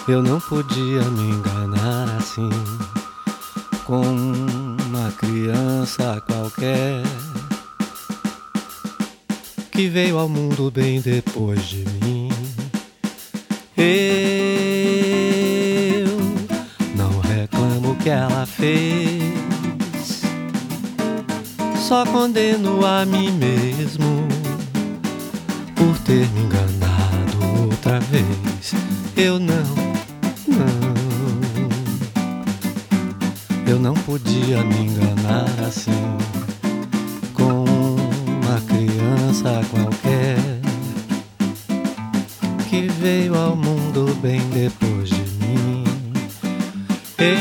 Eu não podia me enganar assim, com uma criança qualquer que veio ao mundo bem depois de mim. Eu não reclamo o que ela fez, só condeno a mim mesmo por ter me enganado outra vez. Eu não podia me enganar assim, com uma criança qualquer que veio ao mundo bem depois de mim. Eu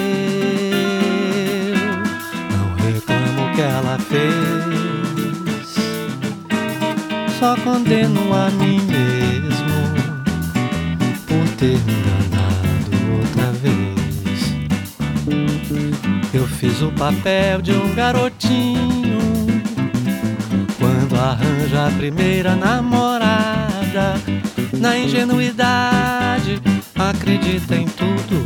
não reclamo o que ela fez, só condeno a mim mesmo por ter me enganado outra vez. Eu fiz o papel de um garotinho quando arranja a primeira namorada. Na ingenuidade acredita em tudo,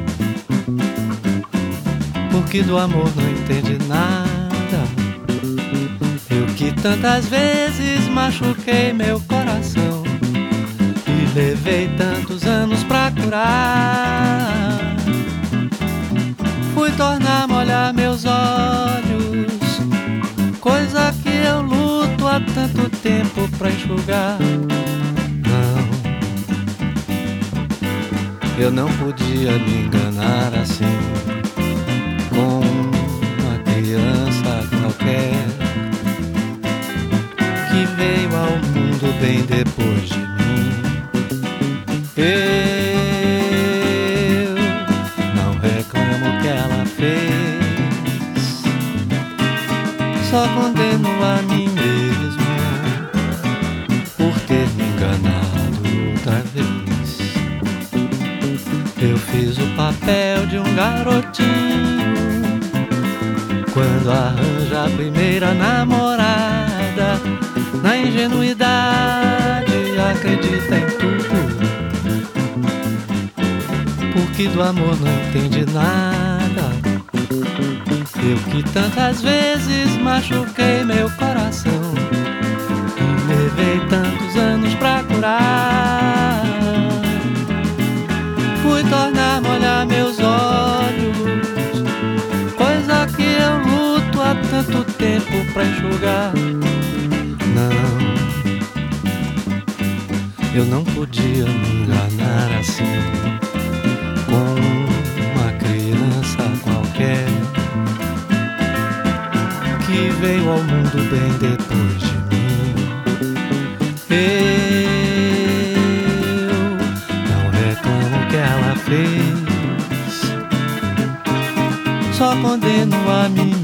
porque do amor não entende nada. Eu que tantas vezes machuquei meu coração e levei tantos anos pra curar, fui tornar molhar meus olhos, coisa que eu luto há tanto tempo pra enxugar. Não, eu não podia me enganar assim, com uma criança qualquer que veio ao mundo bem depois de mim. Eu não reclamo o que ela fez, só condeno a mim mesmo por ter me enganado outra vez. Eu fiz o papel de um garotinho quando arranja a primeira namorada. Na ingenuidade acredita em tudo, porque do amor não entende nada. Eu que tantas vezes machuquei meu coração e levei tantos anos pra curar, fui tornar molhar meus olhos, coisa que eu luto há tanto tempo pra enxugar. Não, eu não podia me enganar assim, com uma criança qualquer que veio ao mundo bem depois de mim. Eu não reclamo o que ela fez, só condeno a mim